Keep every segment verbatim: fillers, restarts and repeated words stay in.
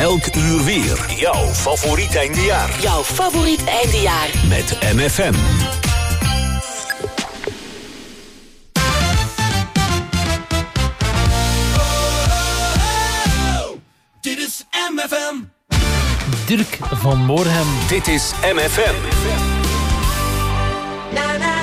Elk uur weer. Jouw favoriet eindejaar. Jouw favoriet eindejaar. Met M F M. Dit is M F M. Dirk van Moorhem. Dit is M F M. Na, na, na, na.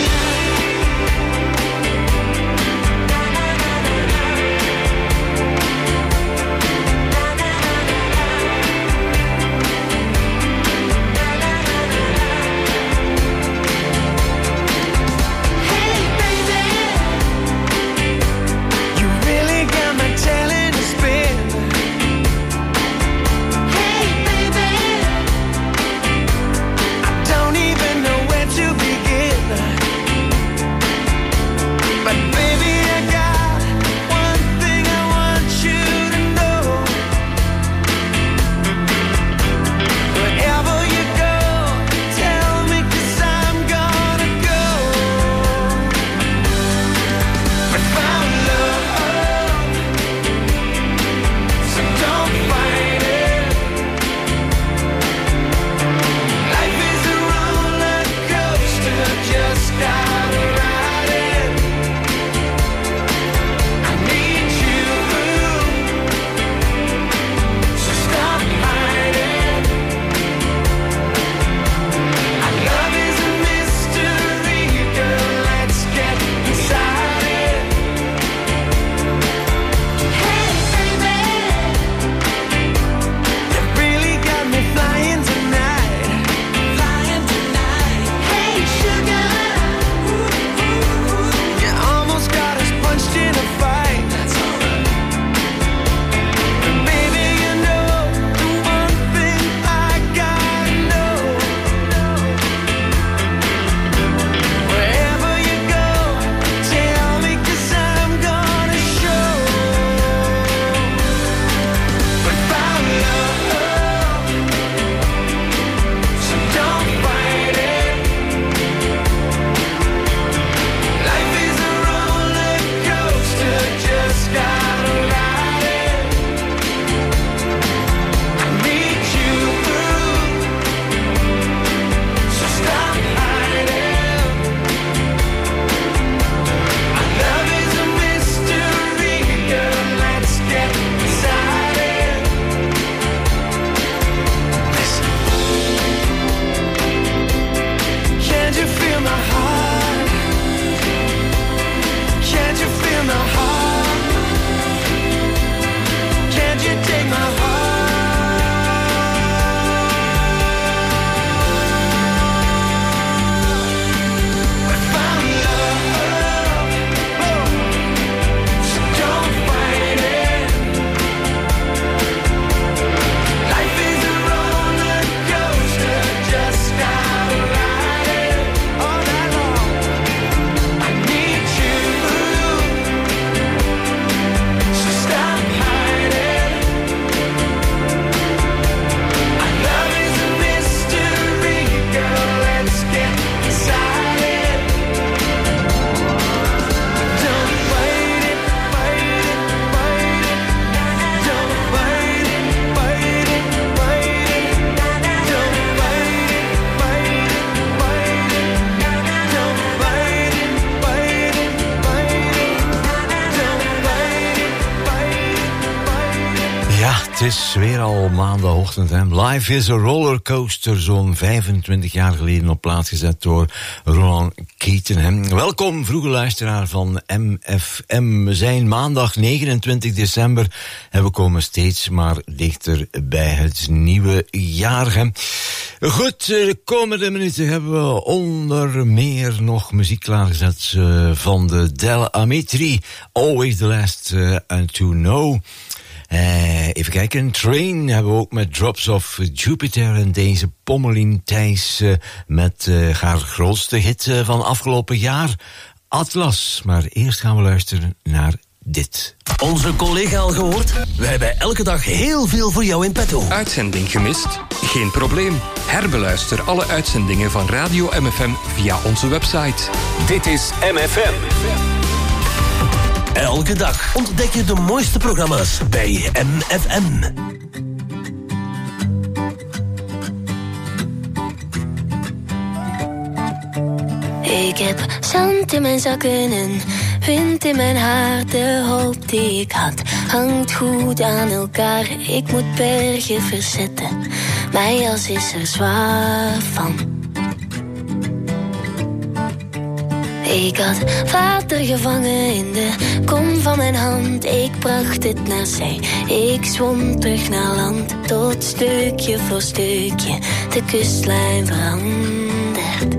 Het is weer al maandagochtend. Hè. Life is a rollercoaster, zo'n vijfentwintig jaar geleden op plaats gezet door Roland Keaton. Hè. Welkom, vroege luisteraar van M F M. We zijn maandag negenentwintig december en we komen steeds maar dichter bij het nieuwe jaar. Hè. Goed, de komende minuten hebben we onder meer nog muziek klaargezet uh, van de Del Amitri. Always the last uh, to know. Uh, even kijken, Train hebben we ook met Drops of Jupiter en deze Pommelien Thijs uh, met uh, haar grootste hit uh, van afgelopen jaar, Atlas. Maar eerst gaan we luisteren naar dit. Onze collega al gehoord? Wij hebben elke dag heel veel voor jou in petto. Uitzending gemist? Geen probleem. Herbeluister alle uitzendingen van Radio M F M via onze website. Dit is M F M. Elke dag ontdek je de mooiste programma's bij M F M. Ik heb zand in mijn zakken en wind in mijn haar. De hoop die ik had hangt goed aan elkaar. Ik moet bergen verzetten, mijn jas is er zwaar van. Ik had water gevangen in de kom van mijn hand. Ik bracht het naar zee, ik zwom terug naar land. Tot stukje voor stukje de kustlijn verandert.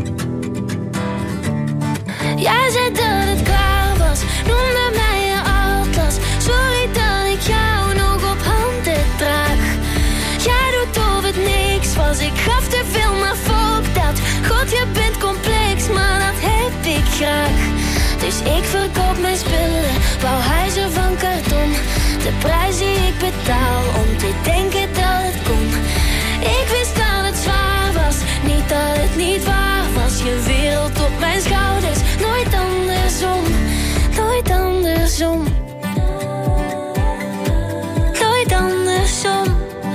Jij zei dat het klaar was, noemde mij je atlas. Sorry dat ik jou nog op handen draag. Jij doet of het niks was, ik gaf te veel, maar fuck dat. God, je bent complex, maar dat heb ik graag. Dus ik verkoop mijn spullen, bouw huizen van karton. De prijs die ik betaal om te denken dat het kon. Ik wist dat het zwaar was, niet dat het niet waar was. Je wereld op mijn schouders, nooit andersom, nooit andersom. Nooit andersom.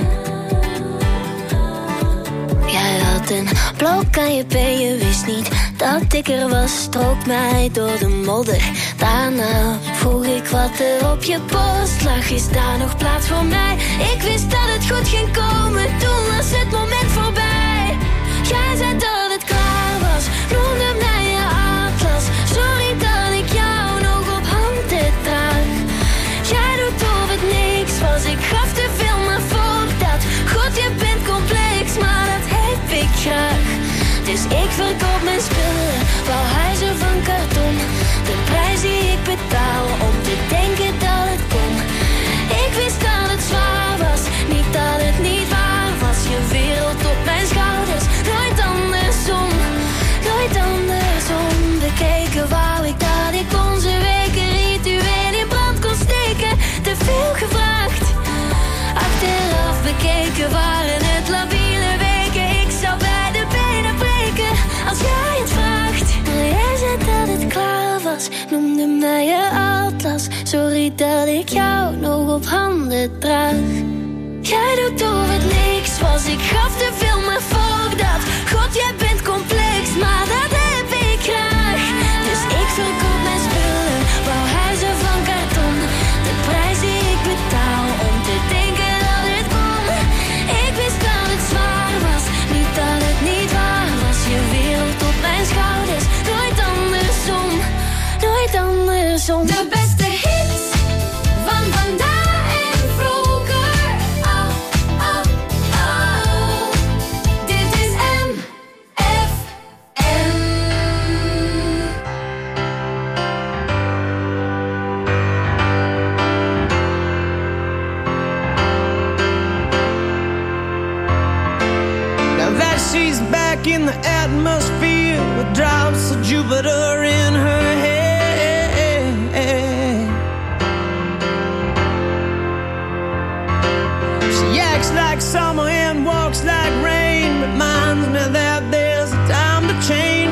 Jij had een blok aan je been, je wist niet dat ik er was. Strook mij door de modder, daarna vroeg ik wat er op je borst lag. Is daar nog plaats voor mij? Ik wist dat het goed ging komen, toen was het moment voorbij. Jij zei dat het klaar was, noemde mij je atlas. Sorry dat ik jou nog op handen draag. Jij doet of het niks was, ik gaf te veel, maar fuck dat. God, je bent complex, maar dat heb ik graag. Dus ik verkoop mijn spullen, bouw huizen van karton. De prijs die ik betaal om te denken dat het kon. Ik wist dat het zwaar was, niet dat het niet waar was. Je wereld op mijn schouders, nooit andersom, nooit andersom. Bekeken wou ik dat ik onze weken ritueel in brand kon steken. Te veel gevraagd, achteraf bekeken waren het labiele weken. Ik zou bij de benen breken als jij het vraagt. Maar jij zei dat het klaar was, noemde mij je atlas. Sorry dat ik jou nog op handen draag. Jij doet of het niks was, ik gaf te veel, maar fuck dat. God, jij bent complex, maar dat heb ik graag. Dus ik verkoop mijn spullen, bouw huizen van karton. De prijs die ik betaal om te denken dat het kon. Ik wist dat het zwaar was, niet dat het niet waar was. Je wereld op mijn schouders, nooit andersom, nooit andersom. De beste hits van vandaag en vroeger. Oh, oh, oh. Dit is M F M. Now that she's back in the atmosphere with drops of Jupiter in her head. She acts like summer and walks like rain. Reminds me that there's a time to change.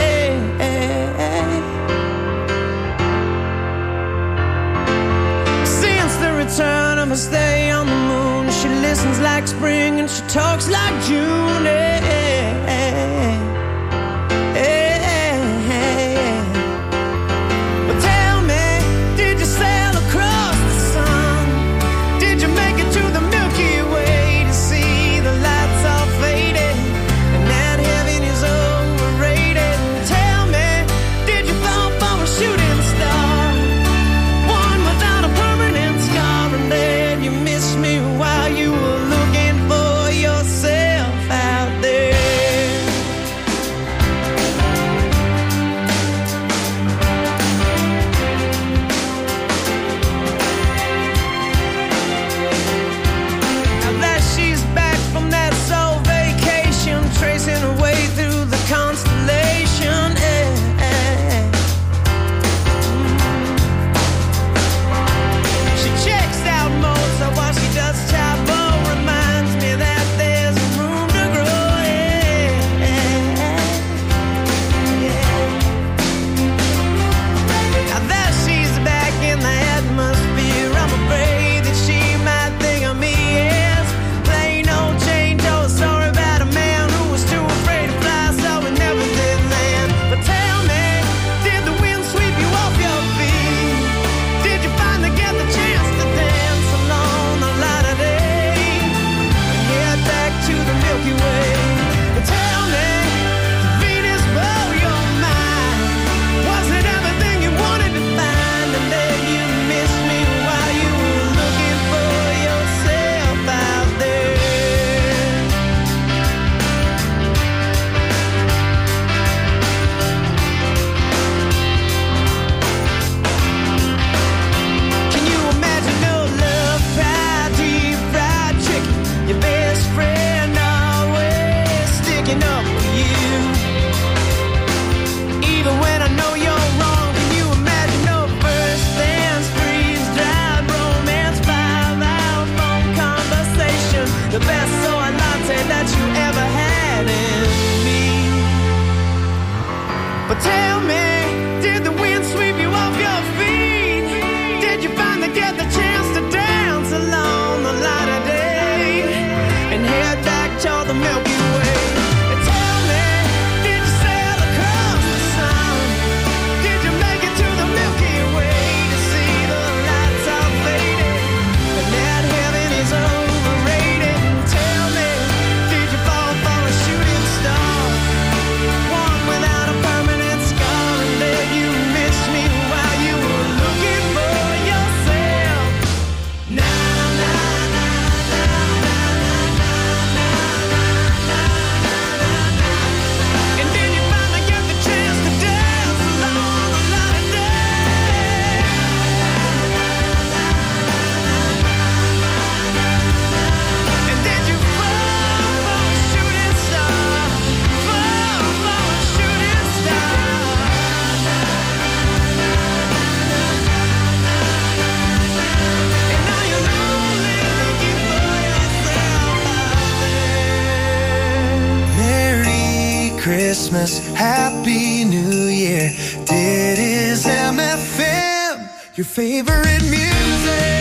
Since the return of her stay on the moon, she listens like spring and she talks like June. Hey, hey, hey, hey. But tell me, did you sail across the sun? Did you make it to the Milky Way to see the lights all faded and that heaven is overrated? Tell me, did you fall for a shooting star, one without a permanent scar, and then you missed me while you were looking for yourself out there? Christmas, Happy New Year. Dit is M F M, your favorite music.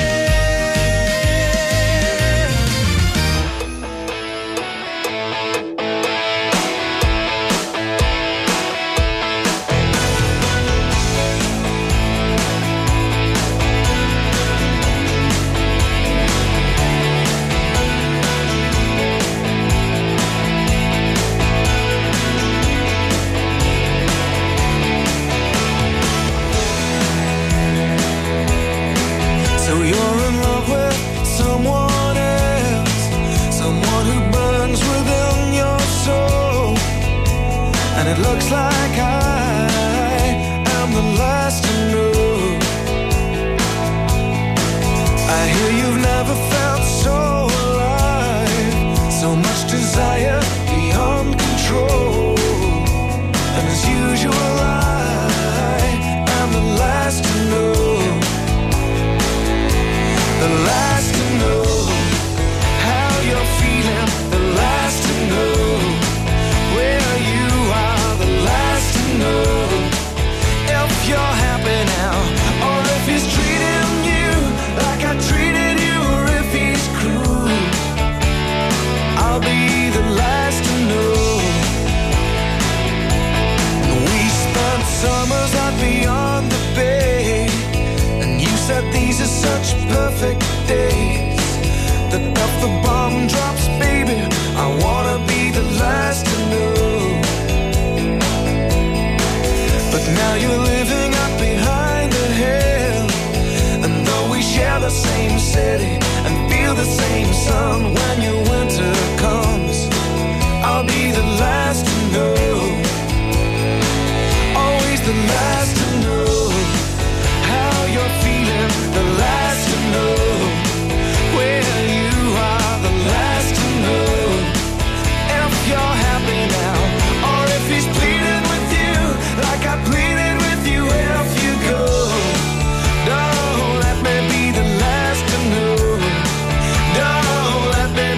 It looks like I am the last to know. I hear you've never felt so alive, so much desire beyond control. And as usual, I am the last to know. The last to know how you're feeling, the last to know where you are. Know if you're happy now, or if he's treating you like I treated you, or if he's cruel. I'll be the last to know. We spent summers out beyond the bay, and you said these are such perfect days. That if the bomb drops, baby, I wanna be the last to know. But now you're living up behind the hill, and though we share the same city and feel the same sun, when your winter comes, I'll be the last to know. Always the last to know how you're feeling, the last to know where you are, the last to know if you're happy now, or if he's pleading with you like I pleaded with you. If you go, don't let me be the last to know. Don't let me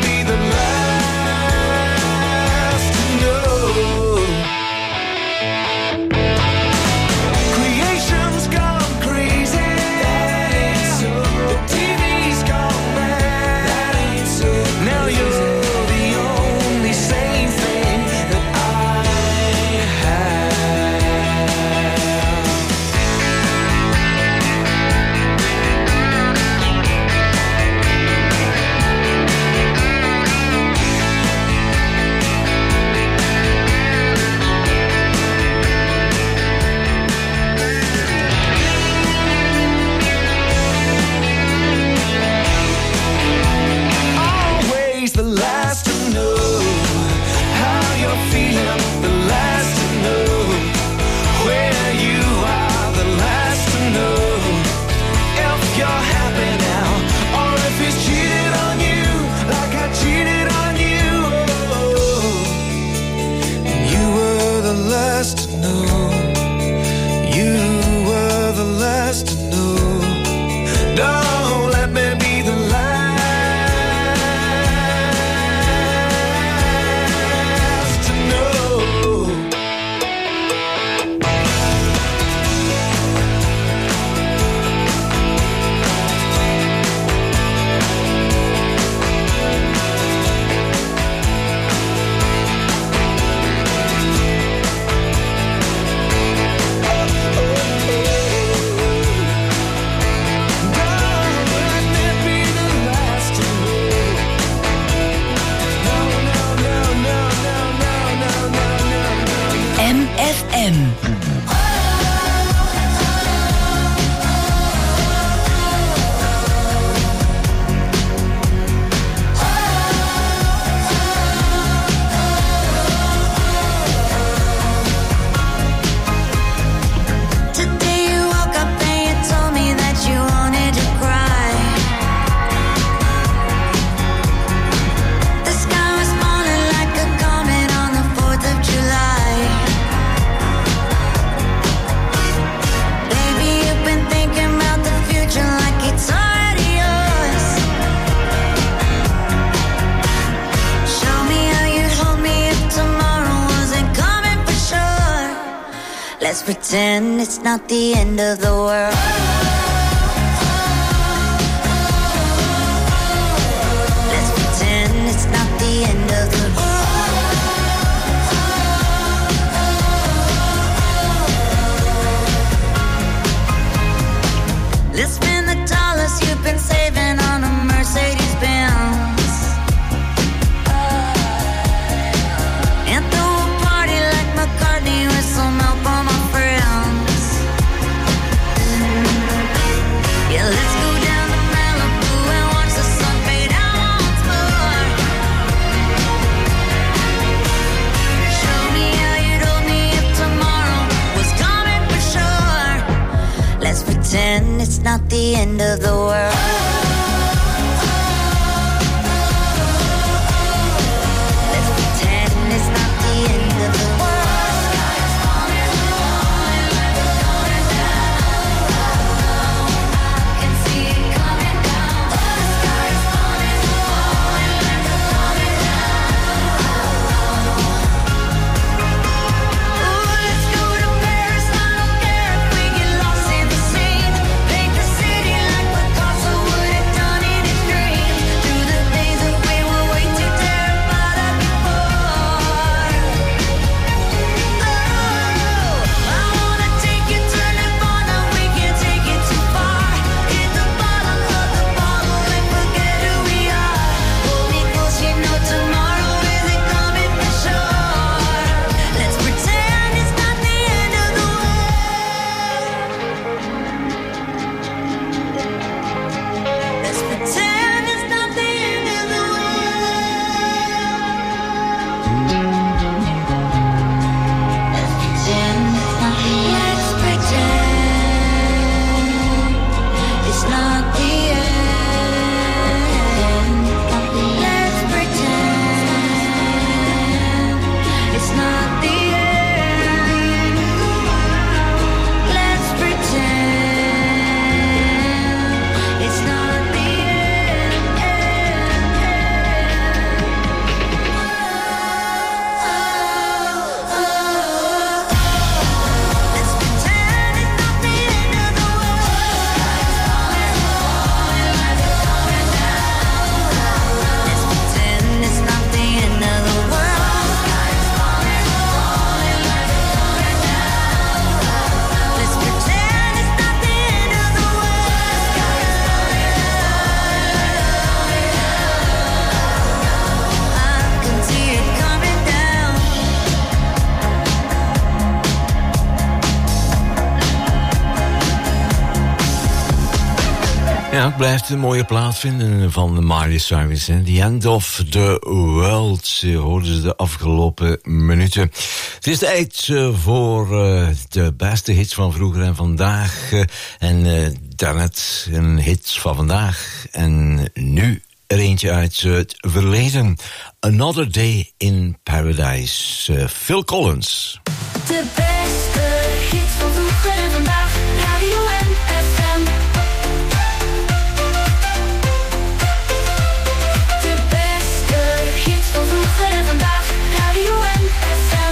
Let's pretend it's not the end of the world. Let's pretend it's not the end of the world. Let's spend the dollars you've been saving on a Mercedes Benz. With some help on my friends. Yeah, let's go down to Malibu and watch the sun fade out once more. Show me how you'd hold me if tomorrow was coming for sure. Let's pretend it's not the end of the world. Let's pretend it's not the end of the world. Ja, het blijft een mooie plaat vinden van Miley Cyrus. Hè. The End of the World, hoorden ze de afgelopen minuten. Het is tijd uh, voor uh, de beste hits van vroeger en vandaag. Uh, en uh, daarnet een hit van vandaag. En nu er eentje uit uh, het verleden. Another Day in Paradise. Uh, Phil Collins. De beste hits van vroeger en vandaag. Radio M F M. De beste hits van vroeger en vandaag. Radio M F M.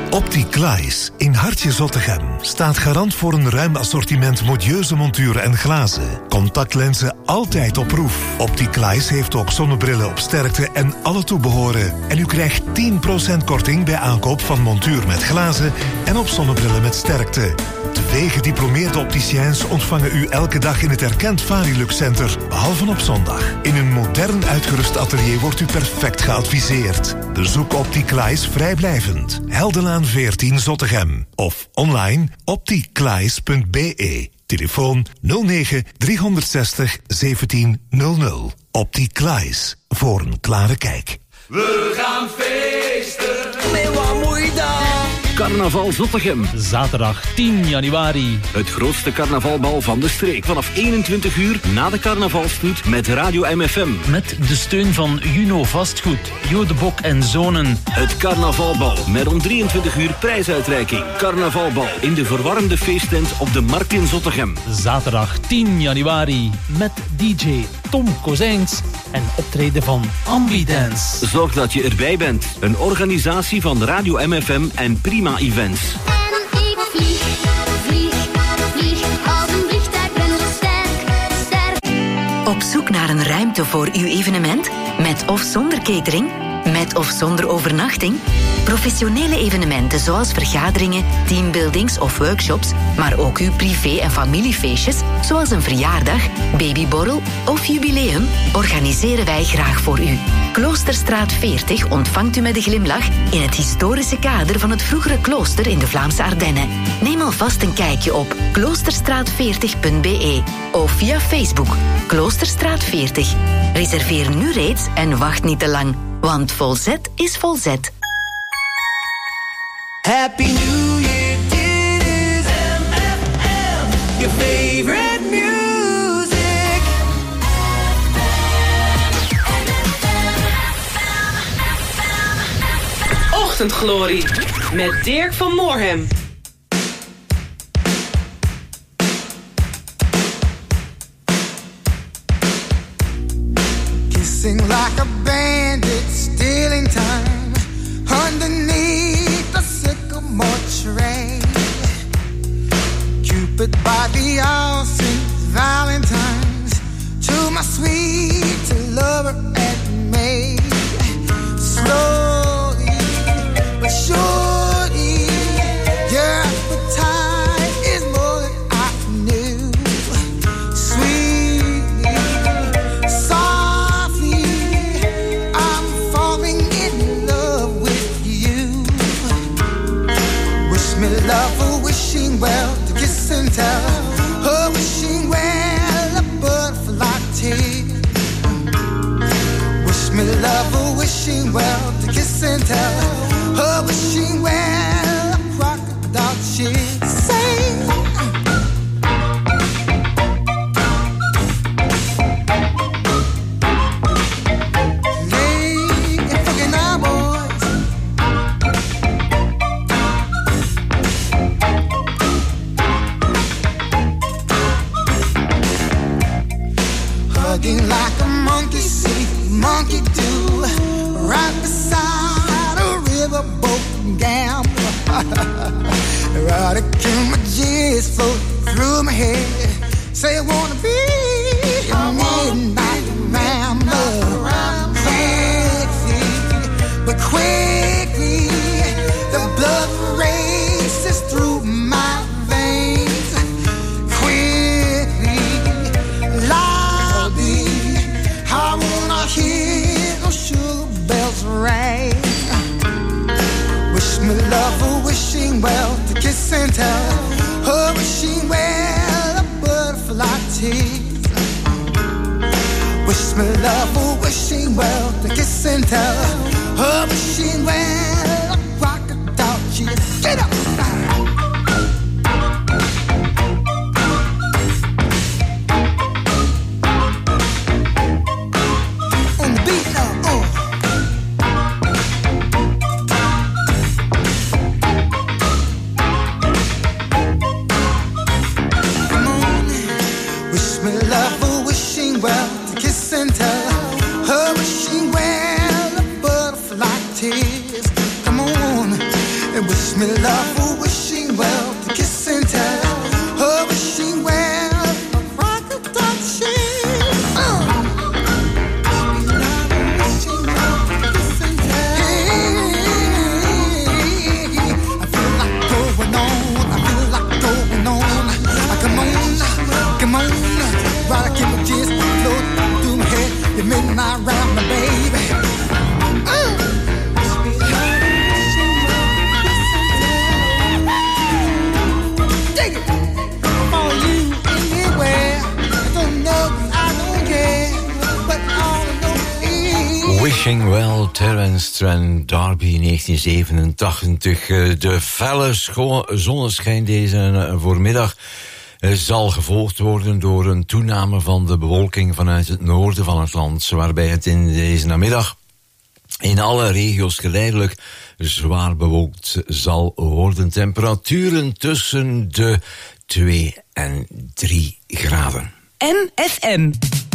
Opticlaes in Hartje Zottegem staat garant voor een ruim assortiment modieuze monturen en glazen. Contactlenzen altijd op proef. Opticlaes heeft ook zonnebrillen op sterkte en alle toebehoren. En u krijgt tien procent korting bij aankoop van montuur met glazen en op zonnebrillen met sterkte. Twee gediplomeerde opticiens ontvangen u elke dag in het erkend Varilux Center, behalve op zondag. In een modern uitgerust atelier wordt u perfect geadviseerd. Bezoek Opticlaes vrijblijvend. Heldenlaan veertien Zottegem. Of online opticlaes punt b e. Telefoon nul negen driehonderdzestig zeventien nul nul. Opticlaes. Voor een klare kijk. We gaan feesten. Nee, wat moet je dan? Carnaval Zottegem. Zaterdag tien januari. Het grootste carnavalbal van de streek. Vanaf eenentwintig uur na de carnavalstoet met Radio M F M. Met de steun van Juno Vastgoed, Jo de Bok en Zonen. Het carnavalbal met om drieëntwintig uur prijsuitreiking. Carnavalbal in de verwarmde feesttent op de Markt in Zottegem. Zaterdag tien januari. Met D J Tom Kozijns en optreden van Ambidance. Zorg dat je erbij bent. Een organisatie van Radio M F M en Prima Events. En ik vlieg, vlieg, vlieg, als een vliegtuig ben ik sterk, sterk. Op zoek naar een ruimte voor uw evenement? Met of zonder catering? Met of zonder overnachting? Professionele evenementen zoals vergaderingen, teambuildings of workshops, maar ook uw privé- en familiefeestjes, zoals een verjaardag, babyborrel of jubileum, organiseren wij graag voor u. Kloosterstraat veertig ontvangt u met een glimlach in het historische kader van het vroegere klooster in de Vlaamse Ardennen. Neem alvast een kijkje op kloosterstraat veertig punt b e of via Facebook Kloosterstraat veertig. Reserveer nu reeds en wacht niet te lang, want volzet is volzet. Happy New Year, dit is M F M, your favorite music. Ochtendglorie met Dirk van Moorhem. Kissing like a bandit, stealing time underneath the sycamore tree. Cupid by the all Saint Valentine's, to my sweet lover and me. Slowly but surely, your appetite is more than I knew. Sweetly, softly, I'm falling in love with you. Wish me love, oh, wishing well, to kiss and tell. Oh, wishing well, a butterfly tear. Wish me love, oh, wishing well, to kiss and tell. Oh, wishing well, a crocodile tear. Say. Like a monkey see, monkey do, right beside a riverboat gambler. Right again, my G's float through my head. Say I wanna be a midnight rambler. Sexy, but quickly the blood races through my veins. Quickly, lobby, I wanna hear those sugar bells ring. Wish me love, oh, wishing well, to kiss and tell. Oh, wishing well, a butterfly tease. Wish me love, oh, wishing well, to kiss and tell. Oh, wishing well, a crocodile cheese. Get up! Well, her wishing well, a butterfly tears. me love, oh, wishing well, to kiss and tell. Oh, wishing well, a rocket touching. Uh. Come on, rock in my chest, float through my head. You make my round my baby. Uh. Dig it, for you anywhere. I don't know, I don't care, but all I know is Wishing Well, Terence Trent D'Arby, negentien zevenentachtig. De felle scho- zonneschijn deze voormiddag zal gevolgd worden door een toename van de bewolking vanuit het noorden van het land, waarbij het in deze namiddag in alle regio's geleidelijk zwaar bewolkt zal worden. Temperaturen tussen de twee en drie graden. M F M.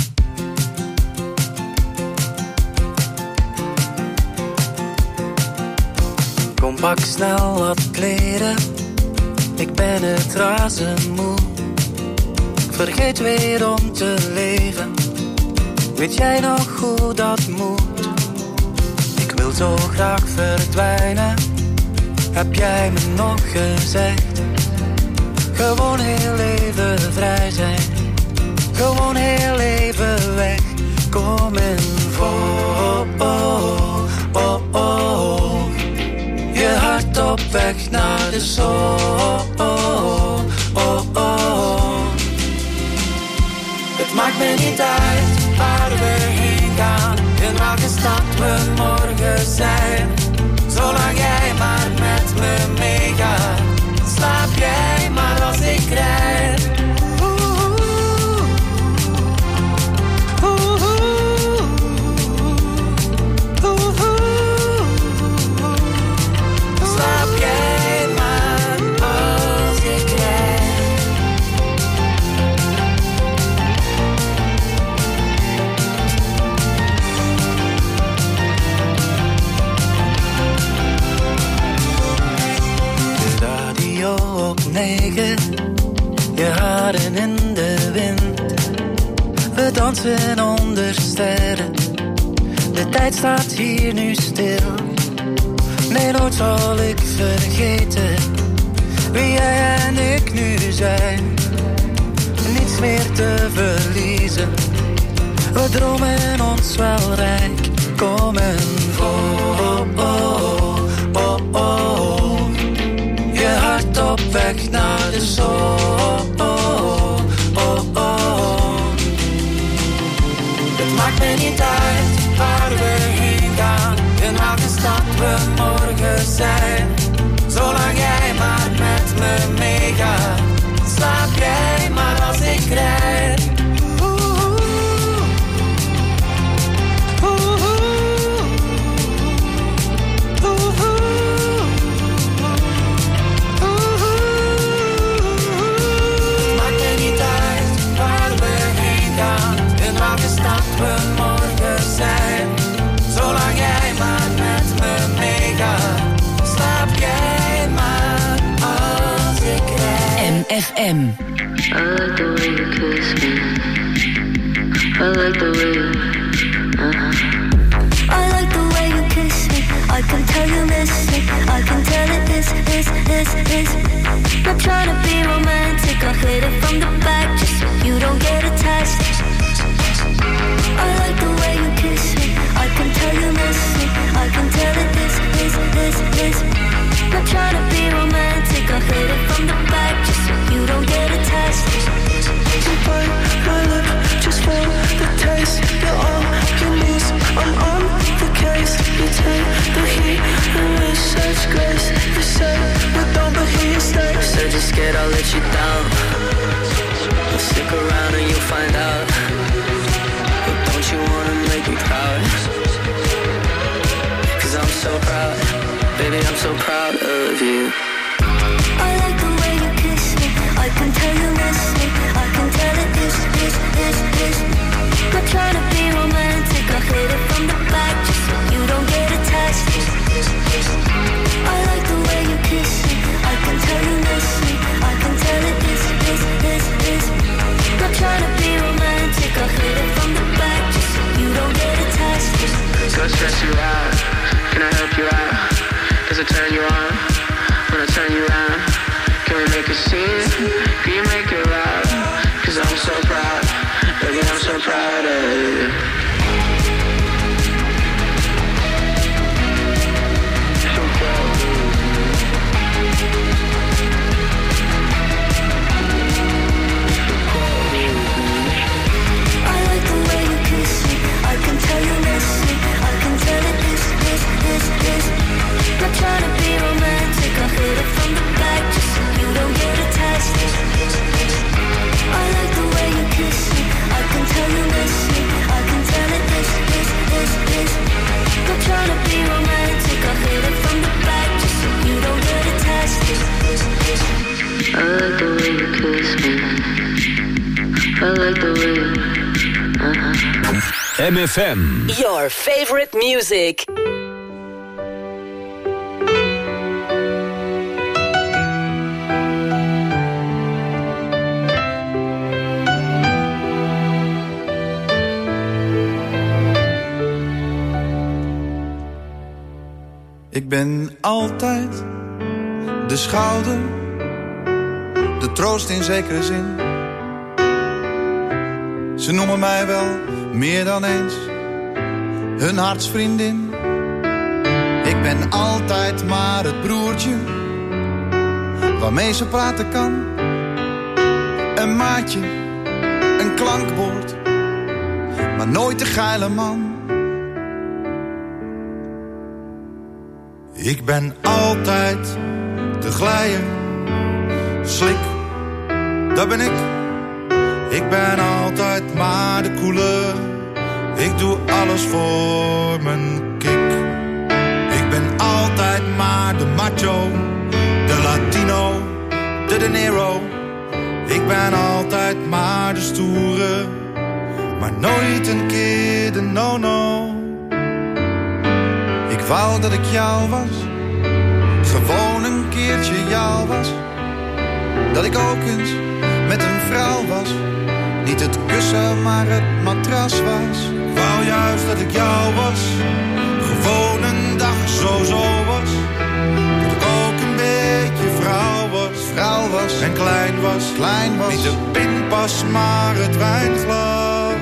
Kom, pak snel wat kleren, ik ben het razendmoe. Vergeet weer om te leven, weet jij nog hoe dat moet? Ik wil zo graag verdwijnen, heb jij me nog gezegd? Gewoon heel even vrij zijn, gewoon heel even weg. Kom in voor, oh, oh, oh. Je hart op weg naar de zon, oh, oh, oh. Het maakt me niet uit waar we heen gaan, in welke stad we morgen zijn. Zolang jij maar met me meegaat, slaap jij maar als ik rijd. Slaap jij maar als ik rijd. De radio op negen, je haren in de wind. We dansen onder sterren, de tijd staat hier nu stil. Nee, nooit zal ik vergeten wie jij en ik nu zijn. Niets meer te verliezen, we dromen ons wel rijk. Kom en voor, oh, oh, oh, oh. Je hart op weg naar de zon, oh, oh, oh. Het maakt me niet uit waar we heen gaan, in welke stad we morgen zijn. Zolang jij maar met me meegaat, slaap jij maar als ik rijd. Het maakt me niet uit waar we heen gaan, in welke stad we morgen zijn. Zolang jij maar met me meegaat, slaap jij maar als ik rijd. M F M. I like the way you kiss me. I like the way you uh-huh. I like the way you kiss me. I can tell you miss me. I can tell it is, is, is, is. Not trying to be romantic, I hit it from the back just so you don't get attached. I like the way you kiss me. I can tell you miss me. I can tell it is, is, is, is. Not trying to be romantic, I hit it from the back just so you don't get attached. You bite my lip just for the taste. You're on your knees, I'm on the case. You take the heat and with such grace. You say we don't, but here you stay. Said you're scared I'll let you down, well, stick around and you'll find out. But don't you wanna make me proud? Cause I'm so proud, baby, I'm so proud of you. I like the way you kiss me. I can tell you miss me. I can tell it is, is, is, is. Not trying to be romantic, I hit it from the back just so you don't get attached. I like the way you kiss to turn you on, when I turn you on. Can we make a scene? Can you make it loud? Cause I'm so proud, baby, I'm so proud of you. Not trying to be romantic, I'll hit it from the back just so you don't get attached. I like the way you kiss me, I can tell you miss me, I can tell it this, this, this, this. Not trying to be romantic, I'll hit it from the back just so you don't get attached. I like the way you kiss me, I like the way you... Uh-huh. M F M. Your favorite music. Ik ben altijd de schouder, de troost in zekere zin. Ze noemen mij wel meer dan eens hun hartsvriendin. Ik ben altijd maar het broertje waarmee ze praten kan. Een maatje, een klankbord, maar nooit de geile man. Ik ben altijd de glijer, slik, dat ben ik. Ik ben altijd maar de koele, ik doe alles voor mijn kick. Ik ben altijd maar de macho, de Latino, de De Niro. Ik ben altijd maar de stoere, maar nooit een keer de no-no. Ik wou dat ik jou was, gewoon een keertje jou was. Dat ik ook eens met een vrouw was, niet het kussen maar het matras was. Ik wou juist dat ik jou was, gewoon een dag zo-zo was. Dat ik ook een beetje vrouw was, vrouw was en klein was, klein was. Niet de pinpas maar het wijnglas.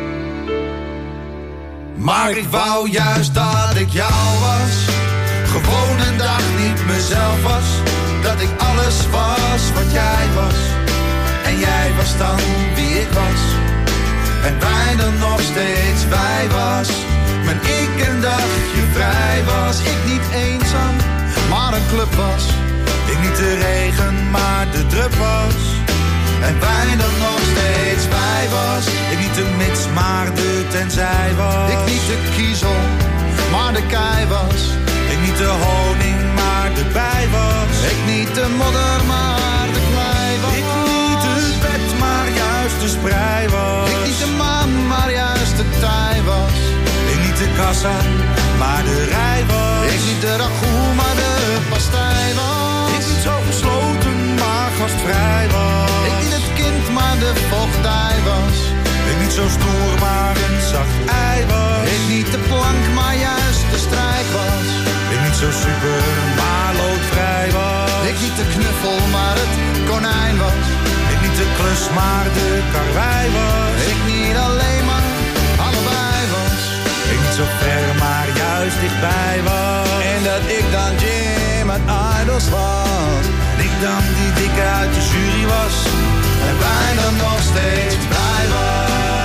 Maar ik wou juist dat ik jou was, gewoon een dag niet mezelf was. Dat ik alles was wat jij was, en jij was dan wie ik was. En wij dan nog steeds wij was. Maar ik een dagje vrij was. Ik niet eenzaam, maar een club was. Ik niet de regen, maar de drup was. En wij dan nog steeds wij was. Ik niet de mits, maar de tenzij was. Ik niet de kiezel, maar de kei was. Ik niet de honing, maar de bij was. Ik niet de modder, maar de klei was. Ik niet het bed, maar juist de sprei was. Ik niet de maan, maar juist de tij was. Ik niet de kassa, maar de rij was. Ik niet de ragout, maar de pastei was. Ik niet zo gesloten, maar gastvrij was. Ik niet het kind, maar de vochtdij was. Ik niet zo stoer, maar een zacht ei was. Ik niet de plank, maar juist de strijk was. Ik niet zo super, maar loodvrij was. Ik niet de knuffel, maar het konijn was. Ik niet de klus, maar de karwei was. Ik niet alleen, maar allebei was. Ik niet zo ver, maar juist dichtbij was. En dat ik dan Jim uit Idols was. En ik dan die dikke uit de jury was. En wij dan nog steeds blij was.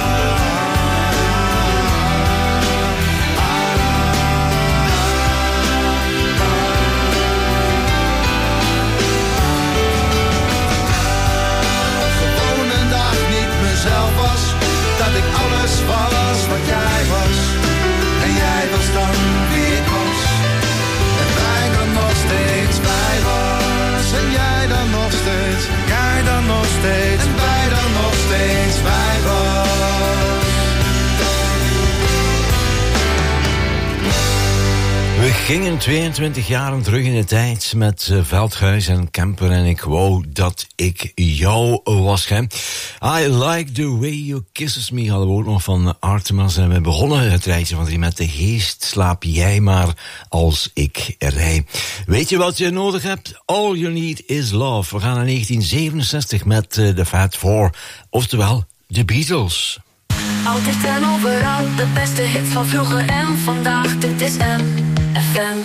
Zelf was, dat ik alles was wat jij was. En jij was dan wie ik was. En wij dan nog steeds wij was. En jij dan nog steeds, jij dan nog steeds. En wij dan nog steeds wij gingen tweeëntwintig jaren terug in de tijd met uh, Veldhuis en Kemper en ik wou dat ik jou was. Hè. I like the way you kisses me hadden we ook nog van Artemis en we begonnen het rijtje van drie met de geest. Slaap jij maar als ik rij. Weet je wat je nodig hebt? All you need is love. We gaan naar negentien zevenenzestig met uh, de Fat Four, oftewel de Beatles. Altijd en overal, de beste hits van vroeger en vandaag. Dit is M F M.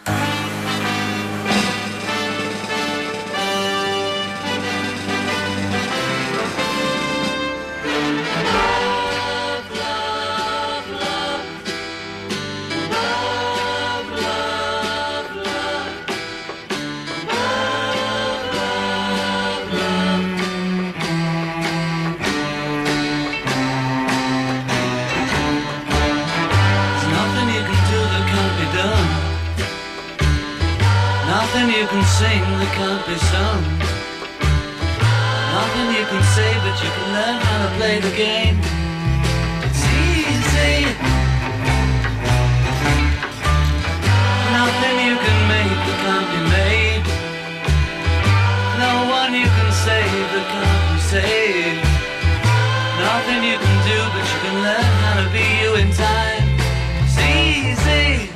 Nothing you can sing that can't be sung. Nothing you can say, but you can learn how to play the game. It's easy. Nothing you can make that can't be made. No one you can save that can't be saved. Nothing you can do, but you can learn how to be you in time. It's easy.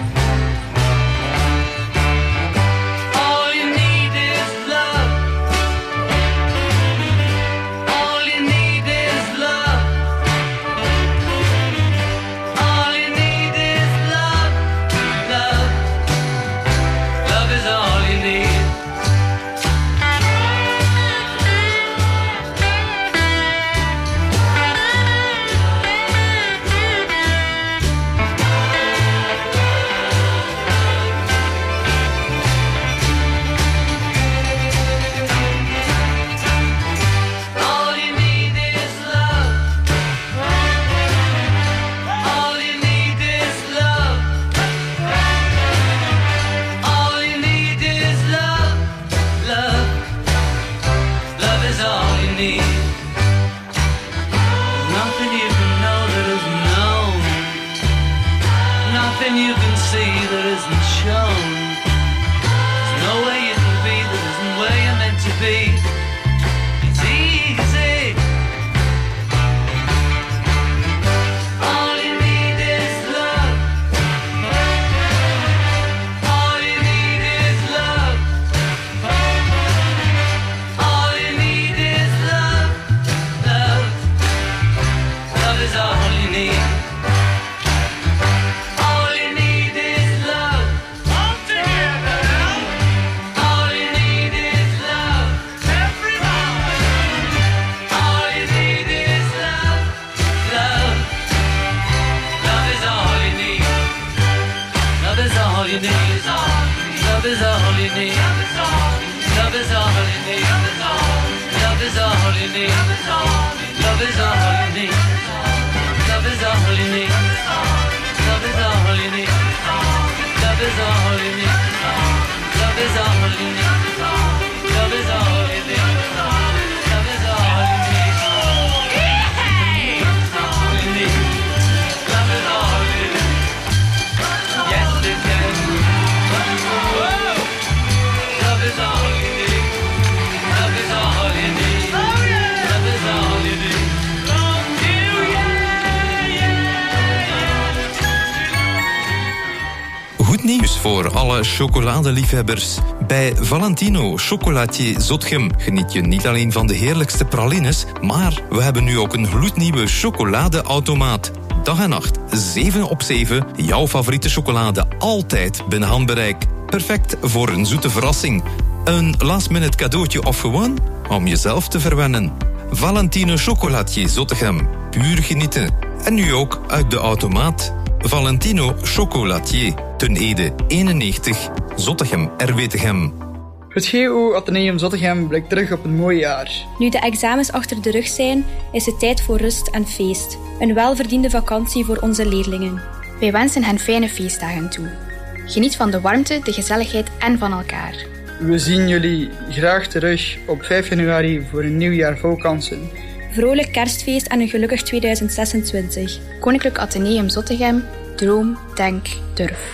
Voor alle chocoladeliefhebbers. Bij Valentino Chocolatier Zotgem geniet je niet alleen van de heerlijkste pralines, maar we hebben nu ook een gloednieuwe chocoladeautomaat. Dag en nacht, zeven op zeven, jouw favoriete chocolade altijd binnen handbereik. Perfect voor een zoete verrassing. Een last-minute cadeautje of gewoon om jezelf te verwennen. Valentino Chocolatier Zottegem, puur genieten. En nu ook uit de automaat. Valentino Chocolatier, Ten Ede eenennegentig, Zottegem, R W Tegem. Het G O Atheneum Zottegem blikt terug op een mooi jaar. Nu de examens achter de rug zijn, is het tijd voor rust en feest. Een welverdiende vakantie voor onze leerlingen. Wij wensen hen fijne feestdagen toe. Geniet van de warmte, de gezelligheid en van elkaar. We zien jullie graag terug op vijf januari voor een nieuw jaar vol kansen. Vrolijk kerstfeest en een gelukkig tweeduizend zesentwintig. Koninklijk Atheneum Zottegem, droom, denk, durf.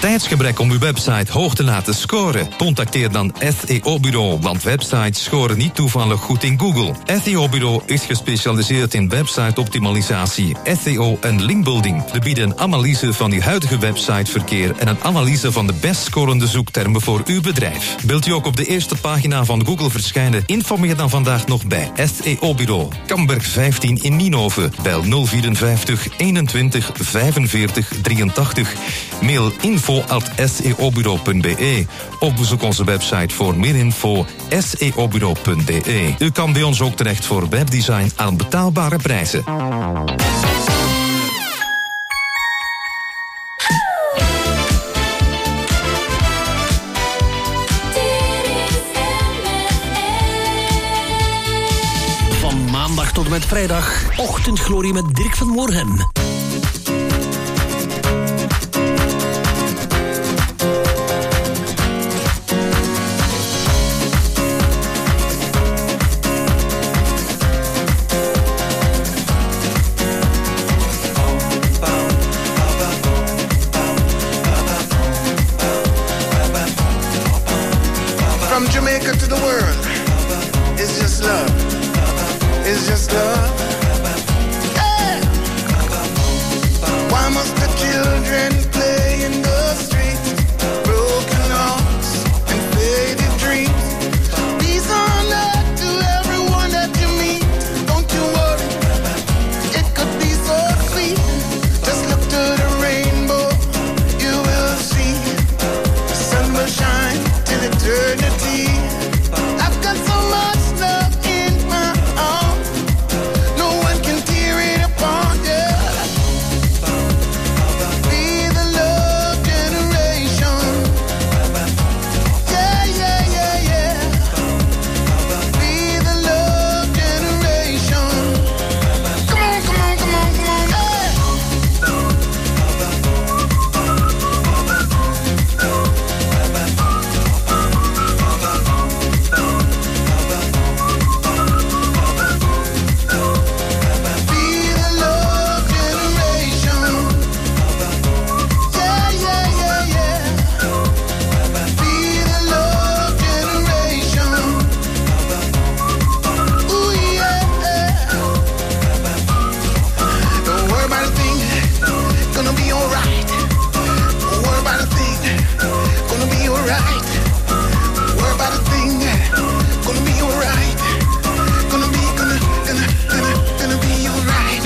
tijdsgebrek om uw website hoog te laten scoren? Contacteer dan S E O-bureau, want websites scoren niet toevallig goed in Google. S E O-bureau is gespecialiseerd in website-optimalisatie, S E O en linkbuilding. We bieden een analyse van uw huidige websiteverkeer en een analyse van de best scorende zoektermen voor uw bedrijf. Wilt u ook op de eerste pagina van Google verschijnen? Informeer dan vandaag nog bij S E O-bureau. Kamberg vijftien in Nienhoven. Bel nul vierenvijftig eenentwintig vijfenveertig drieëntachtig. Mail info at s e o bureau punt b e. Of bezoek onze website voor meer info s e o bureau punt b e. U kan bij ons ook terecht voor webdesign aan betaalbare prijzen. Van maandag tot en met vrijdag, ochtendglorie met Dirk van Moorhem. From Jamaica to the world, it's just love. It's just love. Yeah. Why must the children play in the streets? Broken hearts and faded dreams. Peace on earth to everyone that you meet. Don't you worry, it could be so sweet. Just look to the rainbow, you will see. The sun will shine till eternity. I've got so much love in my heart, no one can tear it apart, yeah. Be the love generation. Yeah, yeah, yeah, yeah. Be the love generation. Come on, come on, come on, come on, yeah. Be the love generation. Yeah, yeah, yeah, yeah. Be the love generation. Ooh, yeah. Don't worry about a thing, gonna be alright. Don't worry about a thing, gonna be alright. Don't worry about a thing, gonna be alright. Gonna be, gonna, gonna, gonna, gonna be alright.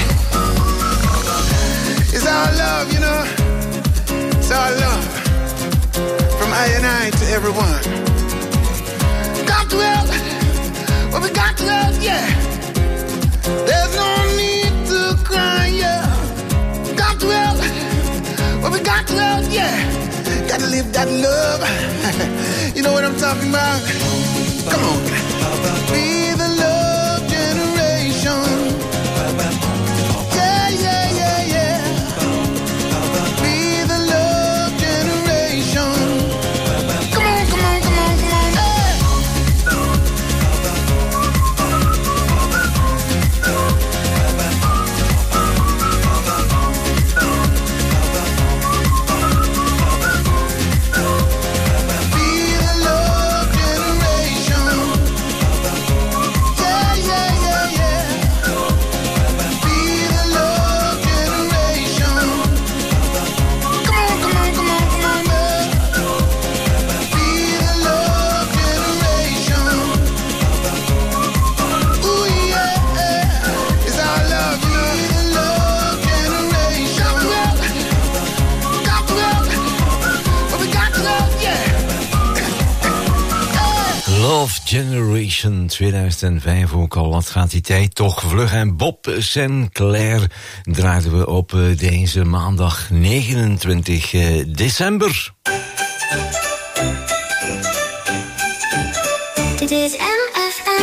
It's our love, you know. It's our love. From I and I to everyone. Got to help. Well, we got to help, yeah. There's no need to cry, yeah. Got to help. Well, we got to help, yeah. Gotta live that love. You know what I'm talking about? Come on. Be the love generation. Yeah, yeah, yeah, yeah. Be the love generation. Come on, come on, come on, come on. Hey. Be the love generation. Yeah, yeah, yeah, yeah. Be the love generation. Come on, come on, come on, come on, man. Be the love generation. Ooh, yeah. It's our love, you know. Be the love generation. Got to help. Got to help. But we got to help, yeah. Love Generation tweeduizend vijf ook al. Wat gaat die tijd toch vlug. En Bob Sinclair draaiden we op eh, deze maandag negenentwintig eh, december. Dit is M F M.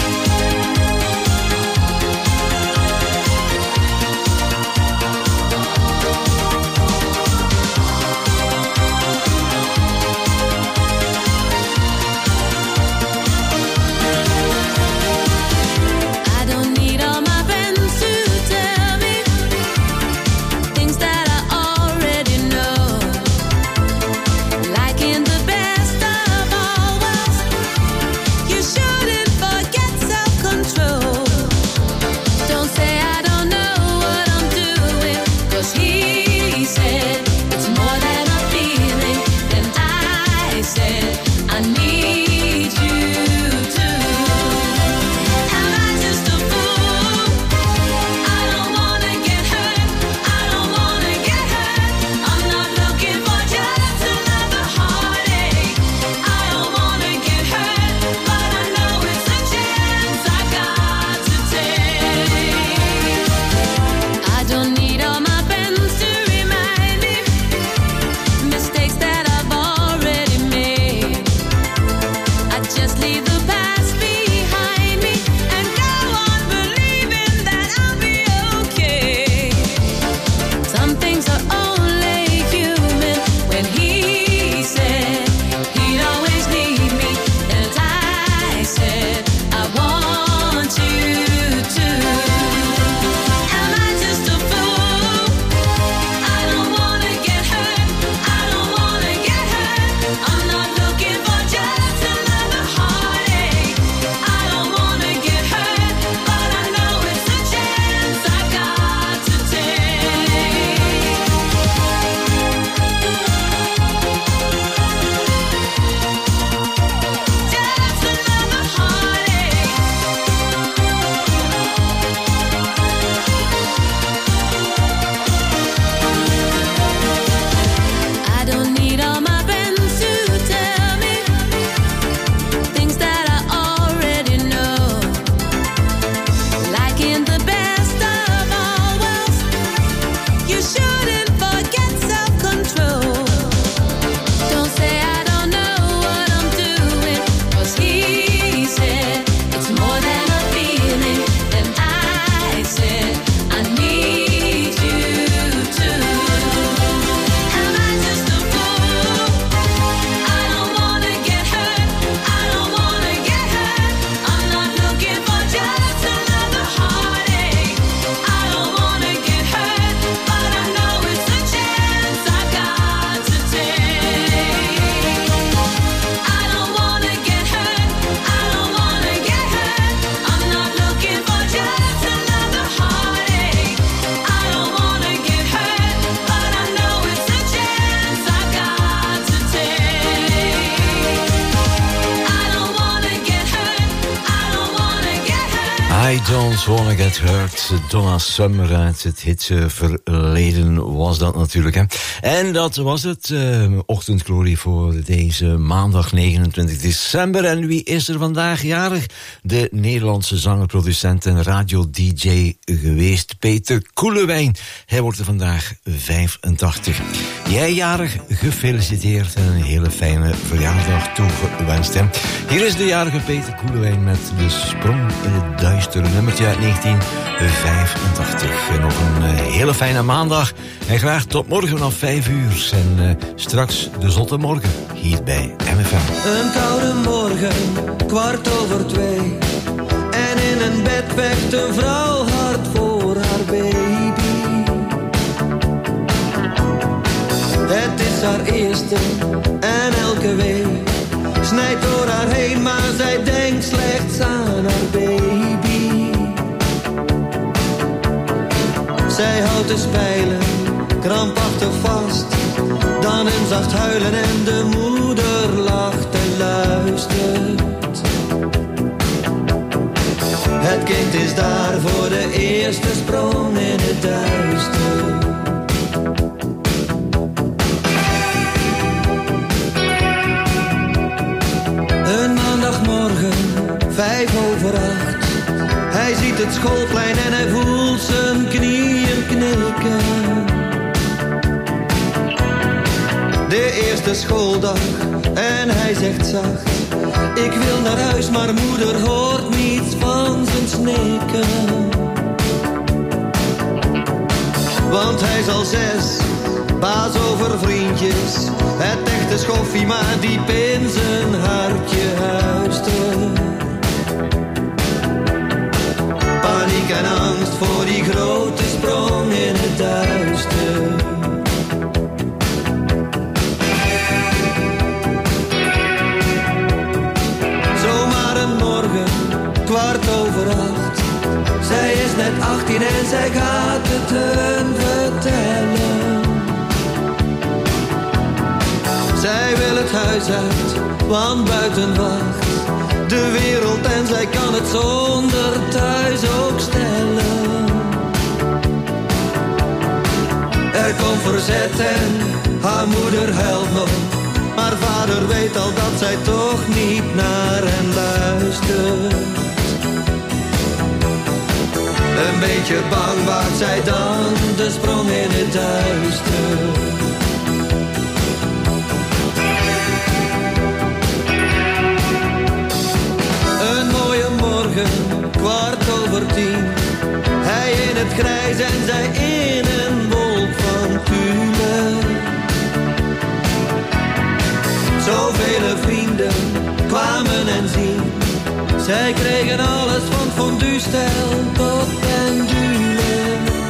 I don't need all my friends to tell me things that I already know. I Don't Wanna Get Hurt. Donna Summer uit het hitse verleden was dat natuurlijk. Hè. En dat was het. Uh, ochtendglorie voor deze maandag negenentwintig december. En wie is er vandaag jarig? De Nederlandse zanger, producent en radio-d j geweest, Peter Koelewijn. Hij wordt er vandaag vijfentachtig. Jij jarig, gefeliciteerd en een hele fijne verjaardag toegewenst. Hè. Hier is de jarige Peter Koelewijn met De Sprong in het Duister, nummertje uit negentien vijfentachtig. En nog een uh, hele fijne maandag. En graag tot morgen vanaf vijf uur. En uh, straks de zotte morgen hier bij M F M. Een koude morgen, kwart over twee. En in een bed vecht een vrouw hard voor haar baby. Het is haar eerste en elke week snijdt door haar heen, maar zij denkt slechts aan haar baby. Zij houdt de spijlen krampachtig vast, dan een zacht huilen en de moeder lacht en luistert. Het kind is daar voor de eerste sprong in het duister. Een maandagmorgen, vijf over acht. Hij ziet het schoolplein en hij voelt zijn knieën knikken. De eerste schooldag en hij zegt zacht: ik wil naar huis, maar moeder hoort niets van zijn snikken. Want hij is al zes, baas over vriendjes. Het echte schoffie, maar diep in zijn hartje huiste. Paniek en angst voor die grote sprong in het duister. Zomaar een morgen, kwart over acht. Zij is net achttien en zij gaat het hun vertellen. Zij wil het huis uit, want buiten wacht de wereld en zij kan het zonder thuis ook stellen. Er komt verzet en haar moeder huilt nog, maar vader weet al dat zij toch niet naar hen luistert. Een beetje bang waagt zij dan de sprong in het duister. Kwart over tien, hij in het grijs en zij in een wolk van tulle. Zoveel vrienden kwamen en zien, zij kregen alles van fondue-stijl tot pendule.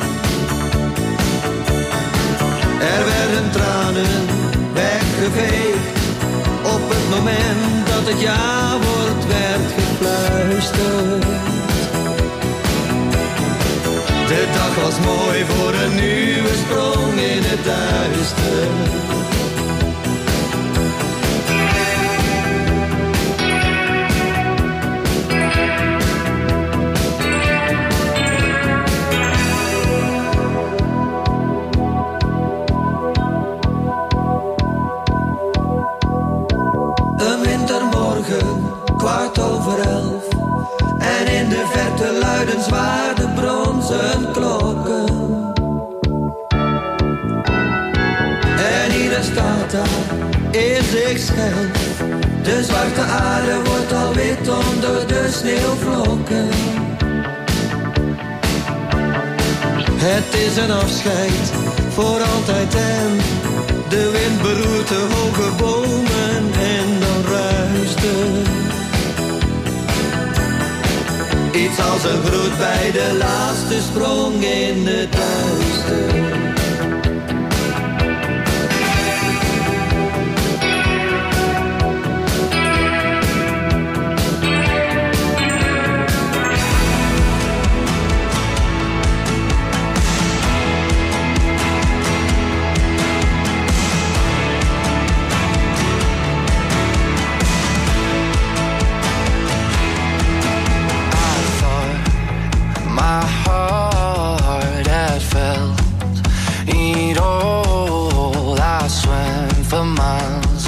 Er werden tranen weggeveegd, op het moment dat het ja-woord werd gefluisterd. De dag was mooi voor een nieuwe sprong in het duister. Een wintermorgen, kwart over elf. En in de verte luiden zwaar de bronzen klokken. En ieder staat daar in zichzelf. De zwarte aarde wordt al wit onder de sneeuwvlokken. Het is een afscheid voor altijd en de wind beroert de hoge bomen en dan ruist het. Iets als een groet bij de laatste sprong in het duister.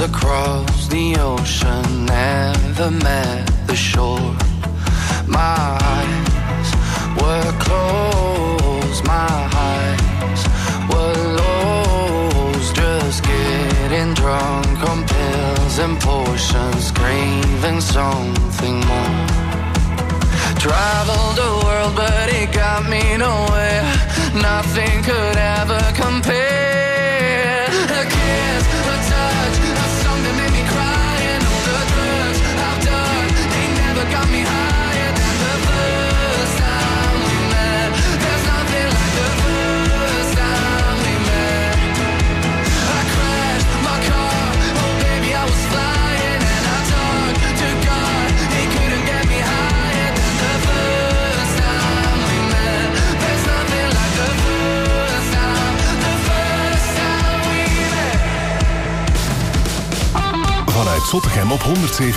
across the ocean, never met the shore. My eyes were closed, my eyes were lost, just getting drunk on pills and potions, craving something more. Traveled the world but it got me nowhere, nothing could ever compare. A kiss, a touch, a song that made me cry, and all the drugs I've done, they never got me higher than the first time we met. There's nothing like the first time we met. I crashed my car, oh baby I was flying, and I talked to God, he couldn't get me higher than the first time we met. There's nothing like the first time, the first time we met. Vanuit Zottegem op honderdzeven